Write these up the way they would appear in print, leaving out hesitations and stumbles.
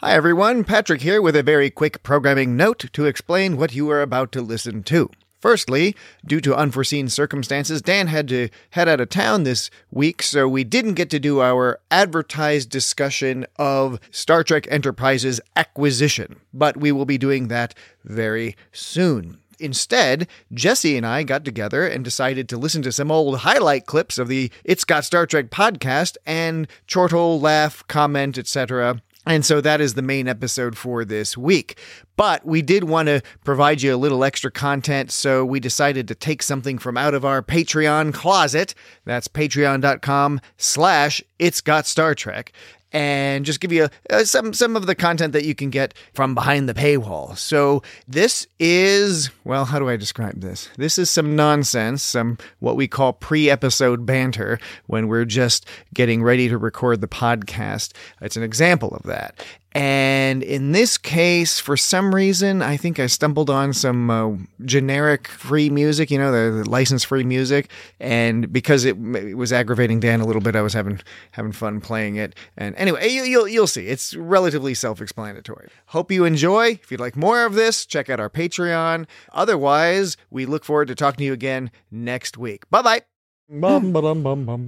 Hi everyone, Patrick here with a very quick programming note to explain what you are about to listen to. Firstly, due to unforeseen circumstances, Dan had to head out of town this week, so we didn't get to do our advertised discussion of Star Trek Enterprise's acquisition, but we will be doing that very soon. Instead, Jesse and I got together and decided to listen to some old highlight clips of the It's Got Star Trek podcast and chortle, laugh, comment, etc. And so that is the main episode for this week. But we did want to provide you a little extra content, so we decided to take something from out of our Patreon closet. That's patreon.com/It's Got Star Trek. And just give you some of the content that you can get from behind the paywall. So this is, well, how do I describe this? This is some nonsense, some what we call pre-episode banter when we're just getting ready to record the podcast. It's an example of that. And in this case, for some reason, I think I stumbled on some generic free music, you know, the license-free music. And because it was aggravating Dan a little bit, I was having fun playing it. And anyway, you'll see. It's relatively self-explanatory. Hope you enjoy. If you'd like more of this, check out our Patreon. Otherwise, we look forward to talking to you again next week. Bye-bye. Blanners.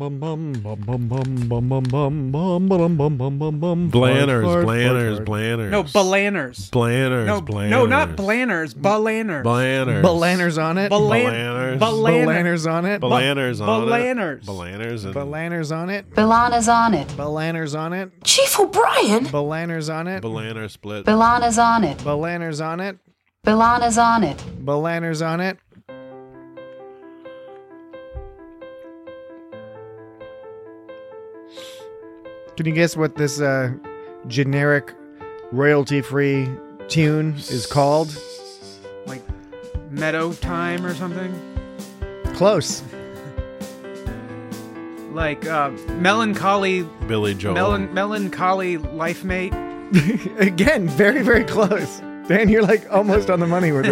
No, Ballanners. No, not Blanners. Ballanners. Ballanners on it. Ballanners on it. Ballanners on it. Ballanners on it. Ballanners on it. Chief O'Brien. Ballanners on it. Ballaner split. Ballanners on it. Ballanners on it. Ballanners on it. Ballanners on it. Can you guess what this generic royalty-free tune is called? Like Meadow Time or something? Close. Like Melancholy... Billy Joel. Melancholy Life Mate? Again, very, very close. Dan, you're like almost on the money with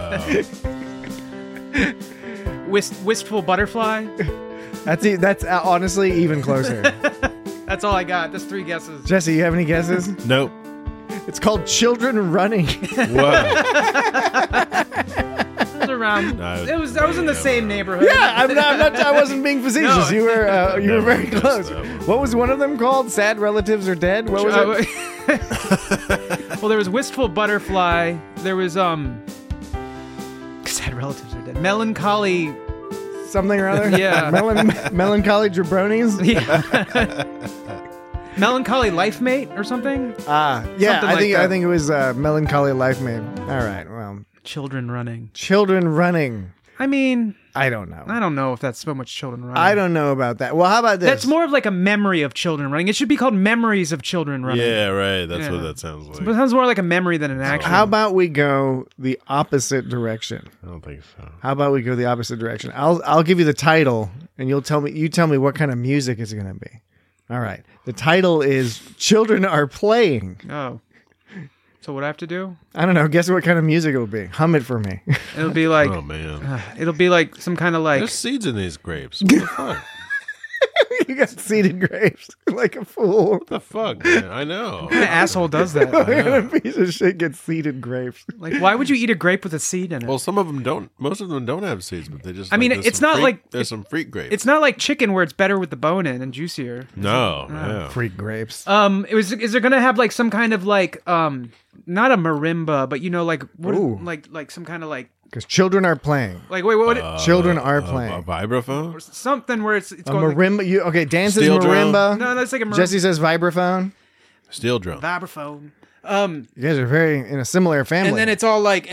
this. Wistful Butterfly? That's honestly even closer. That's all I got. That's 3 guesses. Jesse, you have any guesses? Nope. It's called Children Running. What? It was around. I was in the same neighborhood. Yeah, I'm not. I wasn't being facetious. No. You were very close. What was one of them called? Sad Relatives Are Dead? What was it? Well, there was Wistful Butterfly. There was Sad Relatives Are Dead. Melancholy. Something or other? Yeah. Melancholy Jabronis? Yeah. Melancholy Life Mate or something? Yeah, Something I like think it was Melancholy Life Mate. All right, well. Children Running. Children Running. I mean... I don't know. I don't know if that's so much Children Running. I don't know about that. Well, how about this? That's more of like a memory of children running. It should be called Memories of Children Running. Yeah, right. That's what that sounds like. But it sounds more like a memory than an actual. How about we go the opposite direction? I don't think so. How about we go the opposite direction? I'll give you the title, and you tell me what kind of music it's going to be. All right. The title is Children Are Playing. Oh. So what do I have to do? I don't know. Guess what kind of music it'll be. Hum it for me. It'll be like... Oh, man. It'll be like some kind of like... There's seeds in these grapes. What the fuck? You got seeded grapes like a fool. What the fuck, man? I know. What kind of asshole does that? What kind of piece of shit gets seeded grapes? Like, why would you eat a grape with a seed in it? Well, some of them don't. Most of them don't have seeds, but they just... I mean, it's not like... There's some freak grapes. It's not like chicken where it's better with the bone in and juicier. No, yeah. Freak grapes. Is there gonna have like some kind of like not a marimba, but you know, like what, like some kind of like because children are playing. Like wait, what? Children are playing. A vibraphone? Something where it's a going marimba. Like, Dan says steel marimba. drum? No, that's like a marimba. Jesse says vibraphone. Steel drum. Vibraphone. You guys are very in a similar family. And then it's all like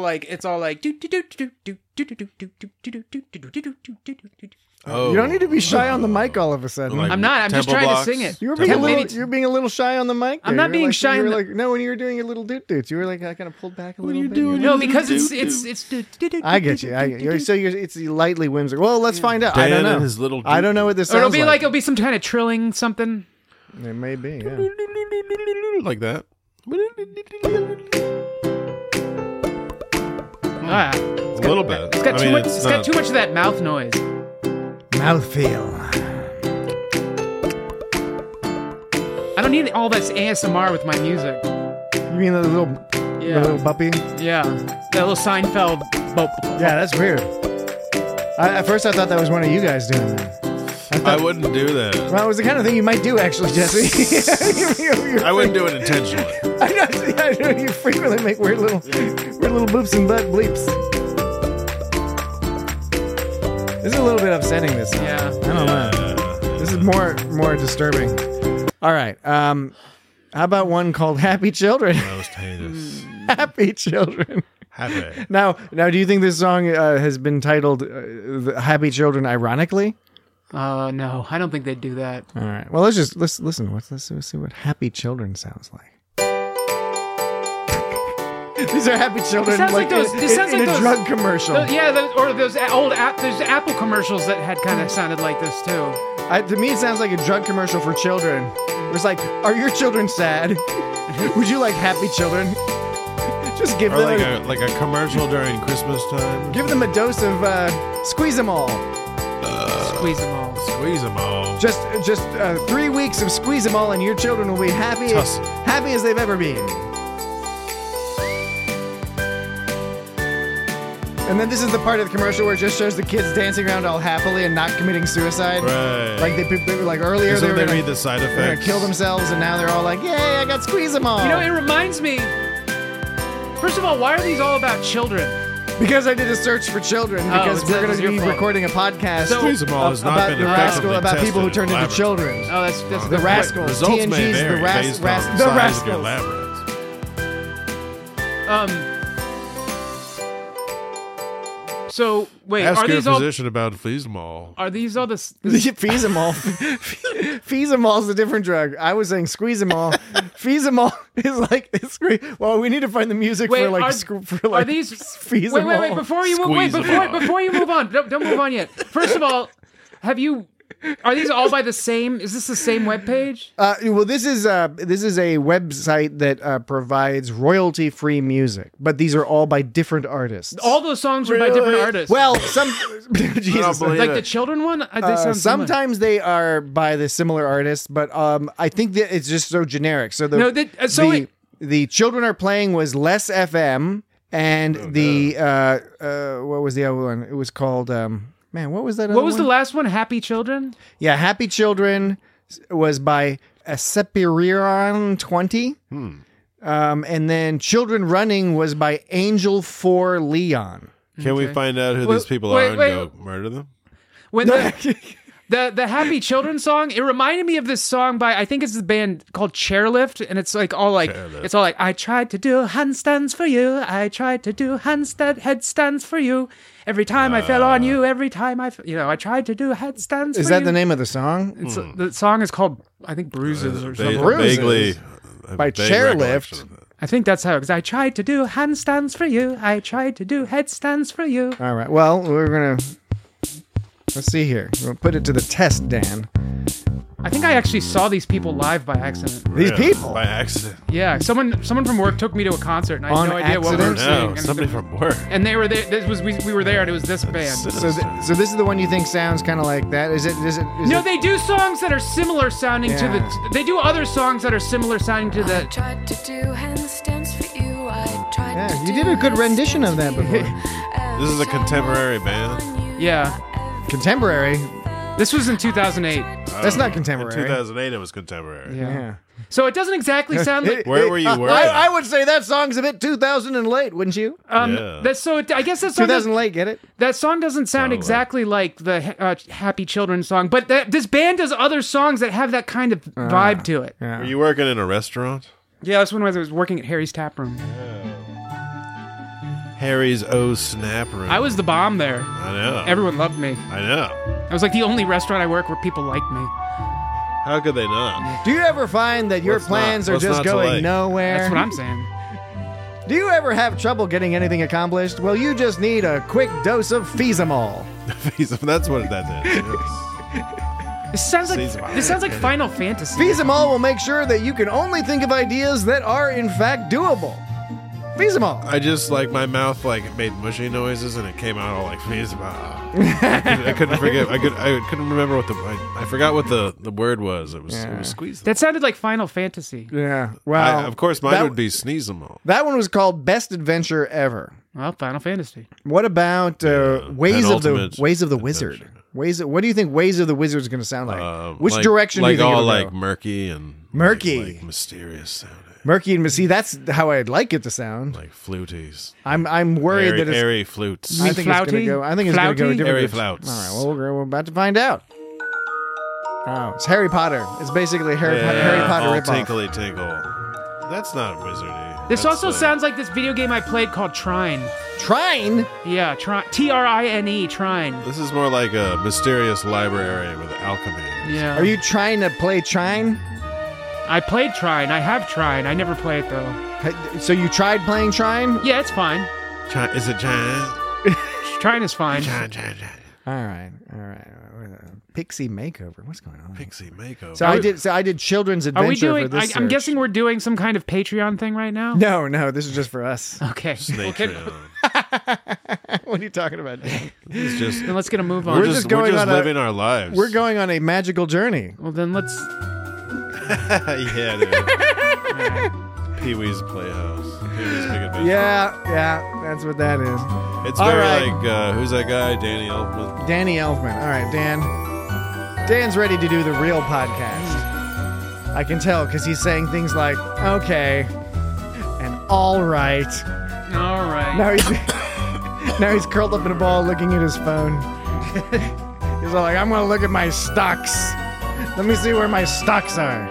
Oh. You don't need to be shy on the mic all of a sudden. Like I'm not. I'm just trying blocks? to sing it. You were being a little shy on the mic. I'm not being shy. You were like, no, when you were doing your little doot doots, you were like, I kind of pulled back a little bit. doing? No, because it's. I get you. So it's lightly whimsical. Well, let's find out. Dan I don't know. and his little I don't know what this Or sounds it'll be some kind of trilling something. It may be. Yeah. like that. A little bit. It's got too much. It's got too much of that mouth noise. Mouthfeel. I don't need all this ASMR with my music. You mean the little puppy? Yeah. That little Seinfeld. Yeah, that's weird. At first, I thought that was one of you guys doing that. I wouldn't do that. Well, it was the kind of thing you might do, actually, Jesse. I wouldn't do it intentionally. I know you frequently make weird little boops and butt bleeps. This is a little bit upsetting. This song. Yeah. I don't know. This is more disturbing. All right. How about one called "Happy Children"? Most heinous. Happy Children. Happy. Now, do you think this song has been titled "Happy Children" ironically? No, I don't think they'd do that. All right. Well, let's listen. Let's see what "Happy Children" sounds like. These are happy children, This sounds in like a those- drug commercial. Those old there's Apple commercials that had kind of sounded like this too. To me, it sounds like a drug commercial for children. It was like, "Are your children sad? Would you like happy children?" Just give Or them like a commercial during Christmas time. give them a dose of Squeeze 'em all. Squeeze them all. Squeeze them all. Just 3 weeks of Squeeze 'em all, and your children will be happy as they've ever been. And then this is the part of the commercial where it just shows the kids dancing around all happily and not committing suicide. Right. Like they were like earlier, So they were they gonna, read the side they're gonna effects. kill themselves, and now they're all like, "Yay! I got Squeeze 'em all." You know, it reminds me. First of all, why are these all about children? Because I did a search for children, because we're going it's to your be fault. recording a podcast Squeeze 'em all has not about been the rascal, effectively about people who tested turned in into children. Oh, that's The Rascals, Results may TNG's vary the based on the the size of your Rascals. labyrinth. So wait, Ask are your these all? physician about Fleas them all. Are these all the? Fees 'em all. Fees 'em all is a different drug. I was saying Squeeze 'em all. Fees 'em all is like it's great. Well, we need to find the music Wait, for like are these? Fees Wait, 'em wait, all. wait! Before you move, wait, Squeeze 'em all. before you move on, don't move on yet. First of all, have you? Are these all by the same? Is this the same webpage? Well, this is a website that provides royalty-free music, but these are all by different artists. All those songs are by different artists. Well, some Jesus. believe like it. the children one. They sound similar. Sometimes they are by the similar artists, but I think that it's just so generic. So No, the children are playing was Less FM, and what was the other one? It was called man. What was that? What was the last one? Happy Children. Yeah, Happy Children was by Sepirion 20. And then Children Running was by Angel 4 Leon. Can we find out who Wait, these people wait, are and wait. go murder them? When the Happy Children song, it reminded me of this song by, I think it's the band called Chairlift, and it's like all like Chairlift. it's all like, I tried to do handstands for you, I tried to do headstands for you. Every time I fell on you, every time I tried to do headstands. Is for that you. the name of the song? It's, the song is called, I think, Bruises or something. Bruises. Vaguely. By a vague Chairlift. recollection of that. I think that's how. Because I tried to do handstands for you, I tried to do headstands for you. All right. Well, let's see here. We'll put it to the test, Dan. I think I actually saw these people live by accident. These Yeah, people. by accident. Yeah, someone from work took me to a concert, and I had On no idea what we were accident? seeing. No, And somebody from work. And they were there. We were there, and it was this band. So this is the one you think sounds kind of like that? Is it? No, they do songs that are similar sounding to Yeah. the. They do other songs that are similar sounding to I the. tried to do handstands for you. I tried Yeah, to you do did a good rendition of that handstands for before. you. This is a contemporary band. Yeah, Contemporary. this was in 2008. That's not In contemporary. 2008, it was contemporary. Yeah. So it doesn't exactly sound like. Where were you working? I would say that song's a bit 2000 and late, wouldn't you? Yeah. That's so. I guess that song. 2000 late, get it? That song doesn't sound Probably. exactly like the Happy Children song, but this band does other songs that have that kind of vibe to it. Yeah. Were you working in a restaurant? Yeah, that's when I was working at Harry's Tap Room. Harry's O Snap Room. I was the bomb there. I know. Everyone loved me. I know. I was like the only restaurant I worked where people liked me. How could they not? Do you ever find that your What's plans not- are what's just not to going like? nowhere? That's what I'm saying. Do you ever have trouble getting anything accomplished? Well, you just need a quick dose of Feesamol. That's what that is. This sounds like Final Fantasy. Feesamol will make sure that you can only think of ideas that are in fact doable. Feasible. I just like my mouth like made mushy noises and it came out all like feasible. I couldn't forget. I couldn't remember what I forgot what the word was. It was squeeze. That sounded like Final Fantasy. Yeah. Well, Of course, mine that- would be sneezable. That one was called Best Adventure Ever. Well, Final Fantasy. What about Ways of the Penultimate Wizard? adventure. What do you think Ways of the Wizard is going to sound like? Which Like- direction do like you think all it'll like go? murky and Murky. like mysterious sounding, Murky and see, that's how I'd like it to sound. like fluties, I'm worried airy, that it's. airy flutes. I think it's going to Flouty? go. I think it's going to go Flouty? different. Airy directions. flauts. All right. Well, we're about to find out. Oh, it's Harry Potter. It's basically a Harry Potter all ripoff. tinkly tinkle. That's not wizardy. This That's also like- sounds like this video game I played called Trine. Trine. Yeah, Trine. Trine. Trine. This is more like a mysterious library with alchemy. Yeah. Are you trying to play Trine? I played Trine. I have Trine. I never play it though. So you tried playing Trine? Yeah, it's fine. Is it giant? Trine is fine. Giant. All right. Pixie makeover. What's going on? Pixie makeover. So I did children's Are adventure we doing? for this. I'm search. guessing we're doing some kind of Patreon thing right now. No, this is just for us. Okay. Snake Okay. What are you talking about? It's just Then let's get a move on. We're just going we're just on a- living our lives. We're going on a magical journey. Well, then let's. Yeah, dude. Pee-wee's Playhouse. Pee-wee's Big Adventure. Yeah, that's what that is. It's All very right. like who's that guy? Danny Elfman. Danny Elfman. All right, Dan. Dan's ready to do the real podcast. I can tell because he's saying things like "okay" and "all right." All right. Now he's curled up in a ball looking at his phone. He's all like, I'm going to look at my stocks. Let me see where my stocks are.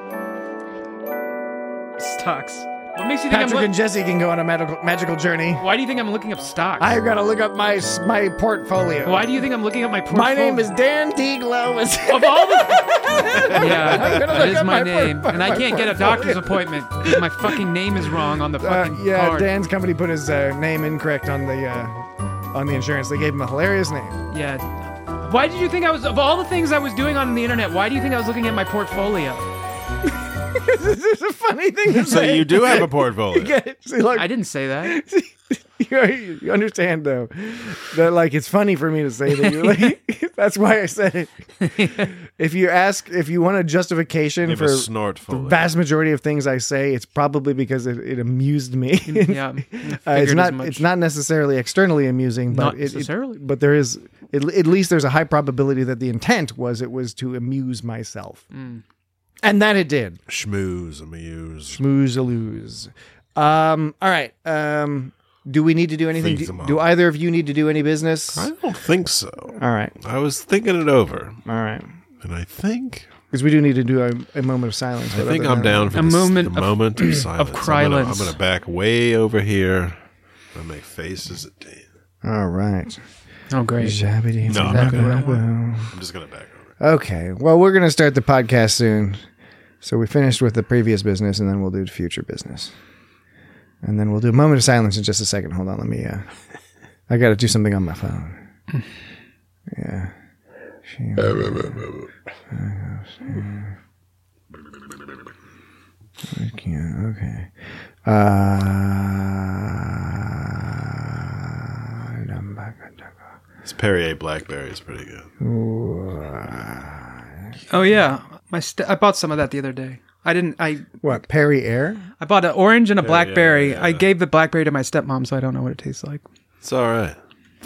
Stocks. What makes you think Patrick and Jesse can go on a magical journey. Why do you think I'm looking up stocks? I've got to look up my portfolio. Why do you think I'm looking up my portfolio? My name is Dan T. Glowis. Of all the... Yeah, gonna that look is up my my name. And I my can't get a portfolio. doctor's appointment because my fucking name is wrong on the fucking Yeah, card. Dan's company put his name incorrect on the insurance. They gave him a hilarious name. Yeah. Why did you think I was... Of all the things I was doing on the internet, why do you think I was looking at my portfolio? This is a funny thing to So say. you do have a portfolio. Get it? See, look, I didn't say that. you understand though that like it's funny for me to say that you're like that's why I said it. If you want a justification You have for a snort the folio. vast majority of things I say, it's probably because it amused me. Yeah. It's not necessarily externally amusing, but Not necessarily. but there is at least there's a high probability that the intent was to amuse myself, and that it did. Schmooze, amuse. Schmoozaloos. All right. Do we need to do anything? Feeds them all. Do either of you need to do any business? I don't think so. All right. I was thinking it over, All right. and I think Because we do need to do a moment of silence. I think I'm down for A the moment the of- moment of silence. crylence. I'm gonna back way over here. I make faces at Dan. All right. Oh, great. Zabbity. No, I'm not gonna. I'm just gonna back over. Okay. Well, we're going to start the podcast soon. So we finished with the previous business, and then we'll do future business. And then we'll do a moment of silence in just a second. Hold on. Let me... I got to do something on my phone. Yeah. Okay. This Perrier Blackberry is pretty good. Oh, yeah. I bought some of that the other day. What? Perry Air? I bought an orange and a blackberry. yeah. I gave the blackberry to my stepmom, so I don't know what it tastes like. It's all right.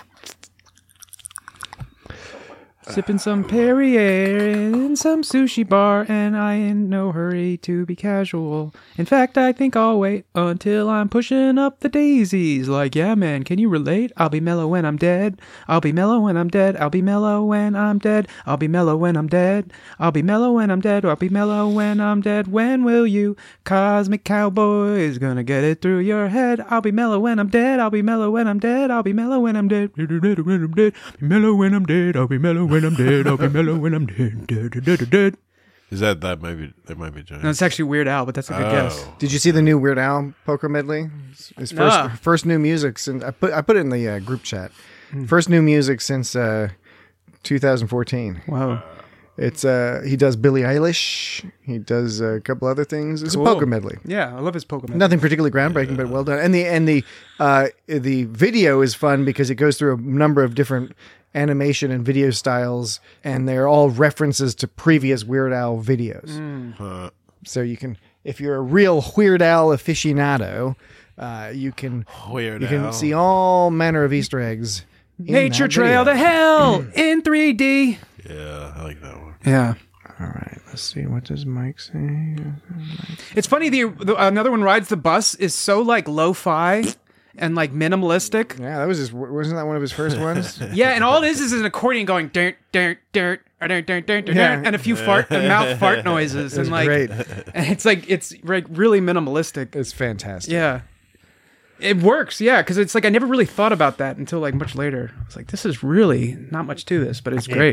Sipping some Perrier in some sushi bar, and I in no hurry to be casual. In fact, I think I'll wait until I'm pushing up the daisies. Like, yeah, man, can you relate? I'll be mellow when I'm dead. I'll be mellow when I'm dead. I'll be mellow when I'm dead. I'll be mellow when I'm dead. I'll be mellow when I'm dead. I'll be mellow when I'm dead. When will you? Cosmic cowboy is gonna get it through your head. I'll be mellow when I'm dead. I'll be mellow when I'm dead. I'll be mellow when I'm dead. When I'm dead. Be mellow when I'm dead. I'll be mellow when I'm dead. I'll be mellow when I'm dead. Dead. Is that might be giant? No, it's actually Weird Al, but that's a good guess. Did you see the new Weird Al poker medley? His first new music since I put it in the group chat. First new music since 2014. Wow. It's he does Billie Eilish. He does a couple other things. It's Cool. a polka medley. Yeah, I love his Pokemon. Nothing particularly groundbreaking, but well done. And the video is fun because it goes through a number of different animation and video styles, and they're all references to previous Weird Al videos. So you can, if you're a real Weird Al aficionado, you can see all manner of Easter eggs. in Nature that Trail video. to Hell in 3D. Yeah, I like that one. Yeah. All right, let's see. What does Mike say? It's funny, another one, Rides the Bus, is so like lo-fi and like minimalistic. Yeah, wasn't that one of his first ones? Yeah, and all it is an accordion going dirt, dirt, dirt, dirt, dirt, dirt, Yeah. and a few mouth fart noises, and like, great. and it's like really minimalistic. It's fantastic. Yeah, it works. Yeah, because it's like I never really thought about that until like much later. It's like this is really not much to this, but it's great.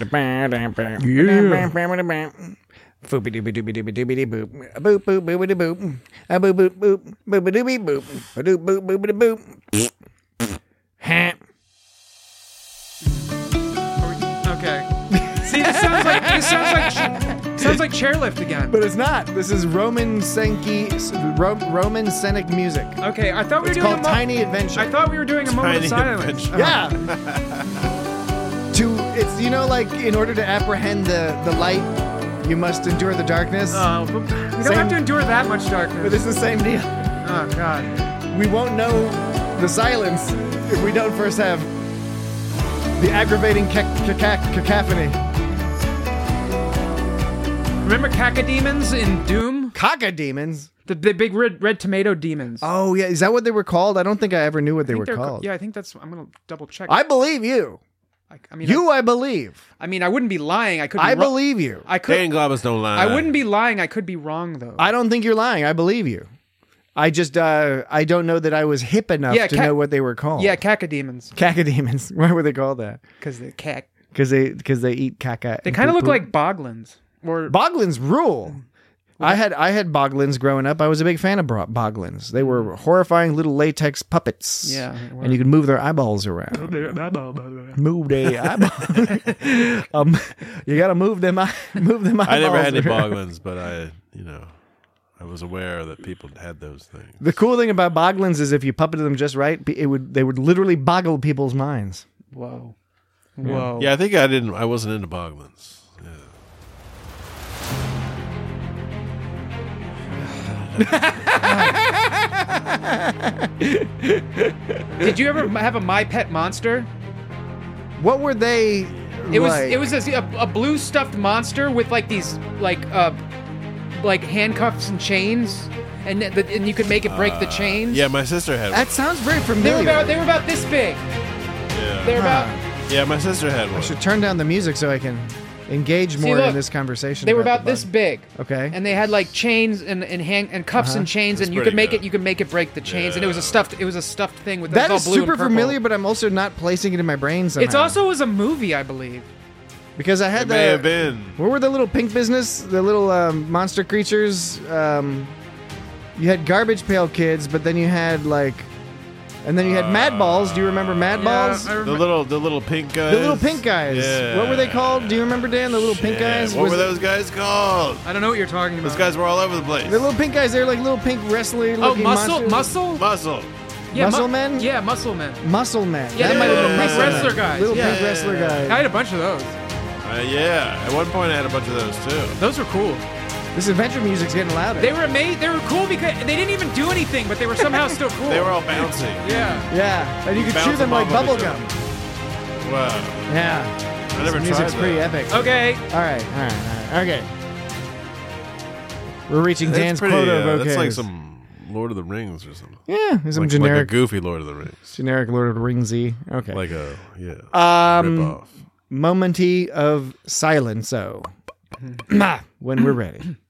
Foopy dooby dooby dooby dooby boop. A boop boop boopity boop. A boop boop boop boop dooby boop. A doop boop boopity boop. Ha. Okay. See, this sounds like chairlift again. But it's not. This is Roman Scenic music. Okay, I thought we were It's doing called Tiny Adventure. I thought we were doing a moment of Tiny silence. Adventure. Yeah. It's like in order to apprehend the light, you must endure the darkness. Oh, but we don't have to endure that much darkness. But it's the same deal. Oh God. We won't know the silence if we don't first have the aggravating cacophony. Remember cacodemons in Doom? Cacodemons? The big red tomato demons. Oh, yeah. Is that what they were called? I don't think I ever knew what they were called. Yeah, I think that's. I'm gonna double check. I believe you. I mean, I believe. I mean, I wouldn't be lying. I could. Be I believe you. I could. Dan Globus don't lie. I wouldn't be lying. I could be wrong though. I don't think you're lying. I believe you. I just, I don't know that I was hip enough to know what they were called. Yeah, cacodemons. Cacodemons. Why were they called that? Because they cack. Because they eat caca. They kind of look like boglins. Or Boglins rule. I had boglins growing up. I was a big fan of boglins. They were horrifying little latex puppets. Yeah, and you could move their eyeballs around. Move their eyeballs. You got to move them. Move them eyeballs. I never had any around. boglins, but I was aware that people had those things. The cool thing about boglins is if you puppeted them just right, they would literally boggle people's minds. whoa. Whoa. Yeah, I think I wasn't into boglins. Yeah. Did you ever have a My Pet Monster? What were they? It like? was a blue stuffed monster with like these like handcuffs and chains, and you could make it break the chains. Yeah, my sister had one. That sounds very They familiar. were about this big. Yeah. They're about. Yeah, my sister had one. I should turn down the music so I can engage more look, in this conversation. They were the about this bug. big. Okay. And they had like chains and cuffs and chains, That's and you could pretty good. you could make it break the chains, and it was a stuffed thing with That all is blue and super purple. familiar, but I'm also not placing it in my brain somehow. It's also was a movie, I believe. because I had It may have been. What were the little pink business? The little monster creatures. You had Garbage Pail Kids, but then you had like, and then you had Mad Balls. Do you remember Mad Balls? I The remember. little pink guys. The little pink guys. Yeah. What were they called? Do you remember, Dan? The little pink Yeah, guys. What Was were it- those guys called? I don't know what you're talking about. Those guys were all over the place. The little pink guys. They were like little pink wrestler Oh, looking monsters. muscle. Muscle. Yeah, Muscle Men? Yeah, muscle men. Muscle Men. Yeah, That they might were have been little pink Muscle Men. wrestler guys. Little Yeah. pink wrestler I guys. had a bunch of those. Yeah. At one point, I had a bunch of those too. Those were cool. This adventure music's getting louder. They were They were cool because they didn't even do anything, but they were somehow still cool. They were all bouncy. Yeah. Yeah, and you could Bounce chew them them like off of bubble each gum. other. Wow. Yeah, I never this tried music's that. pretty epic. Okay. All right. Okay. We're reaching That's Dan's pretty. quota of That's okays. like some Lord of the Rings or something. Yeah, some Like a generic, goofy Lord of the Rings. generic Lord of the Ringsy. Okay. Like a rip off. Momenty of silence. So, when we're ready.